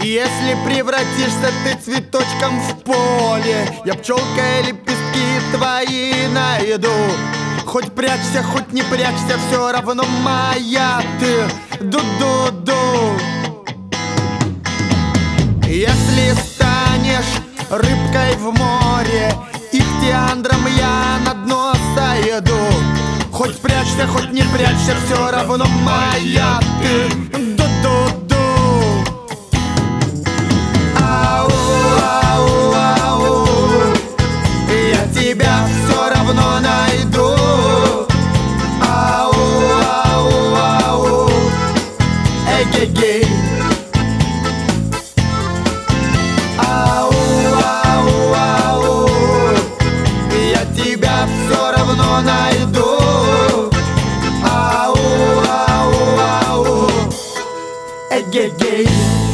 Если превратишься ты цветочком в поле, я пчелкой лепестки твои найду. Хоть прячься, хоть не прячься, все равно моя ты. Ду-ду-ду. Если станешь рыбкой в море, ихтиандром я на дно сойду. Хоть прячься, хоть не прячься, все равно моя ты. Ду-ду-ду. Ау, ау, ау, я тебя все равно найду. Ау, ау, ау, эй-гей-гей. Ау, ау, ау, я тебя все равно найду. Ау, ау, ау, эй-гей-гей.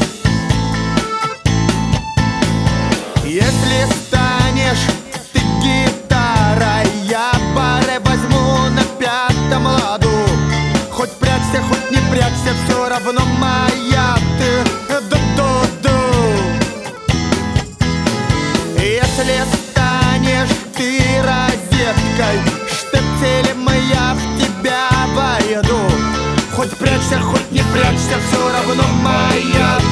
Если станешь ты гитарой, я баре возьму на пятом ладу. Хоть прячься, хоть не прячься, все равно моя ты. Ду-ду-ду. Если станешь ты розеткой, штепселем я в тебя войду. Хоть прячься, хоть не прячься, все равно моя